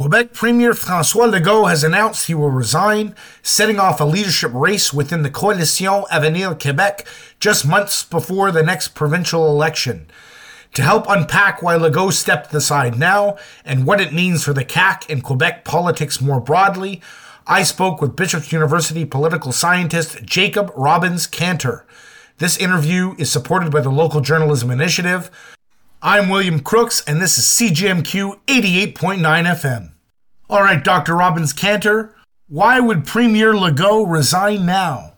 Quebec Premier François Legault has announced he will resign, setting off a leadership race within the Coalition Avenir Québec just months before the next provincial election. To help unpack why Legault stepped aside now and what it means for the CAQ and Quebec politics more broadly, I spoke with Bishop's University political scientist Jacob Robbins-Kantor. This interview is supported by the Local Journalism Initiative. I'm William Crooks, and this is CJMQ 88.9 FM. All right, Dr. Robbins-Kantor, why would Premier Legault resign now?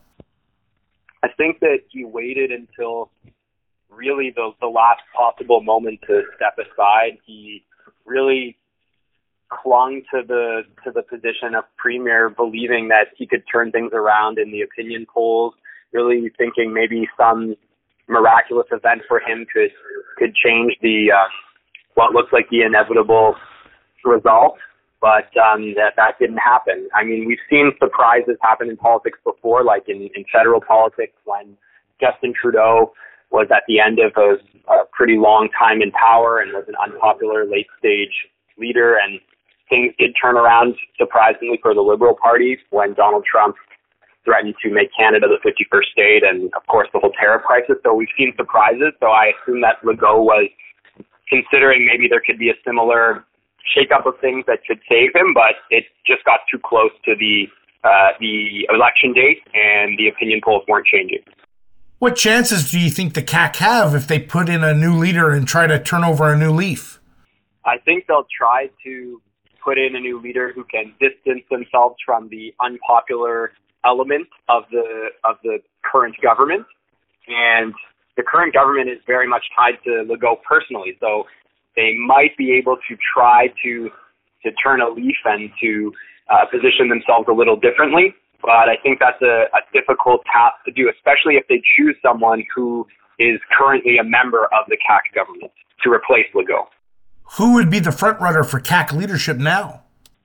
I think that he waited until really the last possible moment to step aside. He really clung to the position of premier, believing that he could turn things around in the opinion polls, really thinking maybe some miraculous event for him could change the what looks like the inevitable result, but that didn't happen. I mean, we've seen surprises happen in politics before, like in federal politics when Justin Trudeau was at the end of a pretty long time in power and was an unpopular late-stage leader, and things did turn around surprisingly for the Liberal Party when Donald Trump threatened to make Canada the 51st state, and of course the whole tariff crisis. So we've seen surprises. So I assume that Legault was considering maybe there could be a similar shakeup of things that could save him, but it just got too close to the election date, and the opinion polls weren't changing. What chances do you think the CAQ have if they put in a new leader and try to turn over a new leaf? I think they'll try to put in a new leader who can distance themselves from the unpopular element of the current government, and the current government is very much tied to Legault personally, so they might be able to try to turn a leaf and to position themselves a little differently, but I think that's a difficult task to do, especially if they choose someone who is currently a member of the CAQ government to replace Legault. Who would be the front-runner for CAQ leadership now?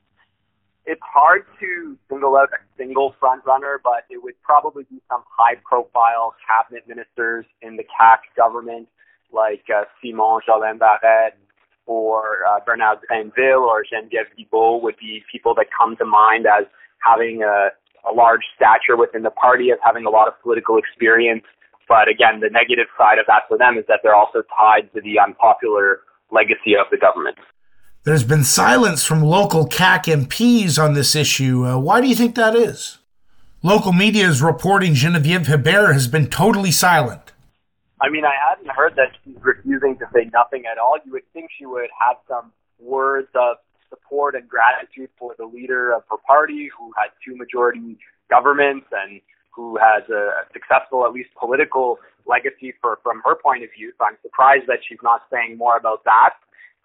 It's hard to single out a single front runner, but it would probably be some high-profile cabinet ministers in the CAQ government, like Simon Jolin Barrette or Bernard Drinville or Geneviève Guilbeault would be people that come to mind as having a large stature within the party, as having a lot of political experience. But again, the negative side of that for them is that they're also tied to the unpopular legacy of the government. There's been silence from local CAQ MPs on this issue. Why do you think that is? Local media is reporting Geneviève Hébert has been totally silent. I mean, I hadn't heard that she's refusing to say nothing at all. You would think she would have some words of support and gratitude for the leader of her party, who had two majority governments and who has a successful, at least political legacy from her point of view. So I'm surprised that she's not saying more about that.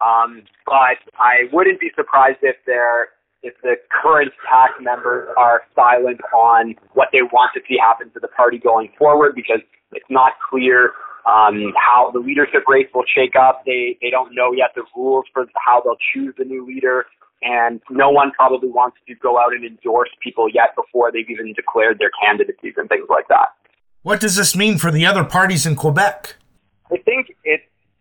But I wouldn't be surprised if the current CAQ members are silent on what they want to see happen to the party going forward, because it's not clear how the leadership race will shake up. They don't know yet the rules for how they'll choose the new leader, and no one probably wants to go out and endorse people yet before they've even declared their candidacies and things like that. What does this mean for the other parties in Quebec? I think it's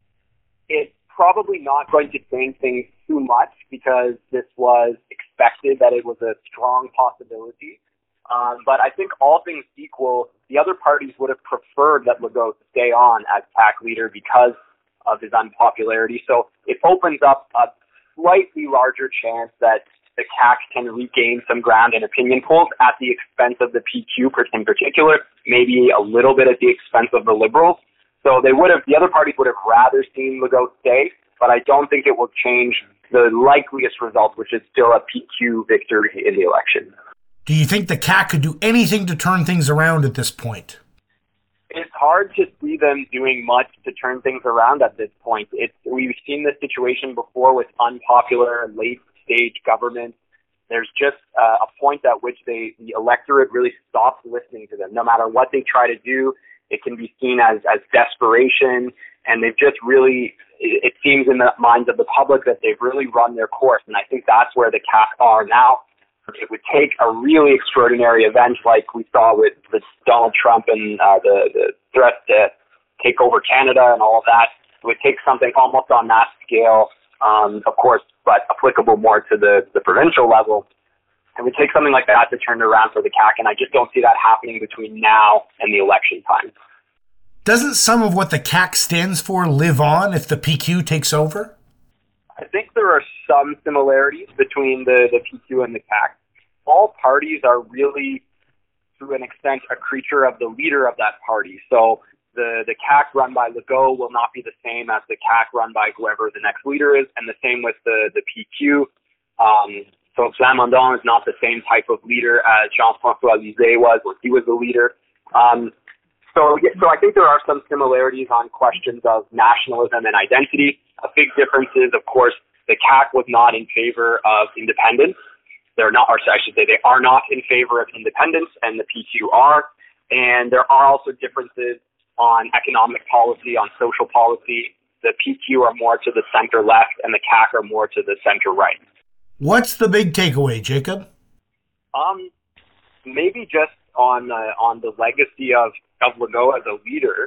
probably not going to change things too much, because this was expected that it was a strong possibility. But I think all things equal, the other parties would have preferred that Legault stay on as CAQ leader because of his unpopularity. So it opens up a slightly larger chance that the CAQ can regain some ground in opinion polls at the expense of the PQ in particular, maybe a little bit at the expense of the Liberals. So the other parties would have rather seen Legault stay, but I don't think it will change the likeliest result, which is still a PQ victory in the election. Do you think the CAQ could do anything to turn things around at this point? It's hard to see them doing much to turn things around at this point. We've seen this situation before with unpopular late-stage governments. There's just a point at which the electorate really stops listening to them. No matter what they try to do, it can be seen as desperation, and they've just really, it seems in the minds of the public that they've really run their course, and I think that's where the CAQ are now. It would take a really extraordinary event like we saw with Donald Trump and the threat to take over Canada and all of that. It would take something almost on that scale. Of course, but applicable more to the provincial level. It would take something like that to turn it around for the CAQ, and I just don't see that happening between now and the election time. Doesn't some of what the CAQ stands for live on if the PQ takes over? I think there are some similarities between the PQ and the CAQ. All parties are really, to an extent, a creature of the leader of that party. So the CAQ run by Legault will not be the same as the CAQ run by whoever the next leader is, and the same with the PQ. So Plamondon is not the same type of leader as Jean-François Lisée was when he was the leader. So I think there are some similarities on questions of nationalism and identity. A big difference is, of course, the CAQ was not in favor of independence. They're not, or I should say, they are not in favor of independence, and the PQ are. And there are also differences on economic policy, on social policy. The PQ are more to the center left, and the CAQ are more to the center right. What's the big takeaway, Jacob? Maybe just on the legacy of Legault as a leader.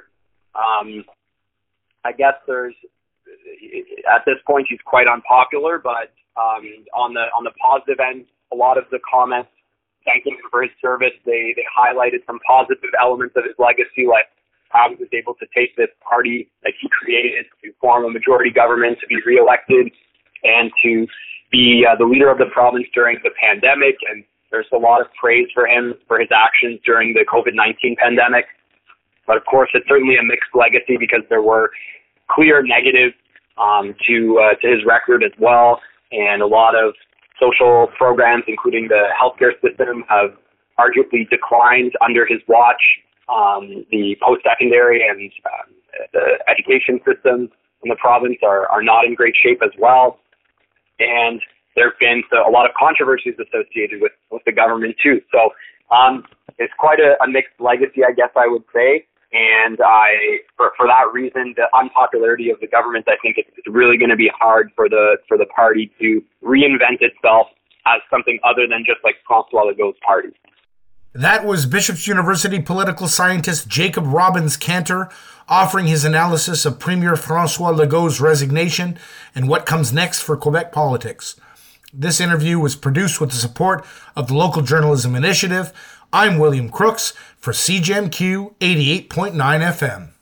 I guess there's, at this point, he's quite unpopular, but on the positive end, a lot of the comments thanking him for his service, they highlighted some positive elements of his legacy, like how he was able to take this party that he created to form a majority government, to be reelected, and to be the leader of the province during the pandemic. And there's a lot of praise for him for his actions during the COVID-19 pandemic. But of course, it's certainly a mixed legacy because there were clear negatives to his record as well, and a lot of social programs, including the healthcare system, have arguably declined under his watch. The post-secondary and the education systems in the province are not in great shape as well. And there have been a lot of controversies associated with the government too. So it's quite a mixed legacy, I guess I would say. And for that reason, the unpopularity of the government, I think it's really going to be hard for the party to reinvent itself as something other than just like François Legault's party. That was Bishop's University political scientist Jacob Robbins-Kantor offering his analysis of Premier François Legault's resignation and what comes next for Quebec politics. This interview was produced with the support of the Local Journalism Initiative. I'm William Crooks for CJMQ 88.9 FM.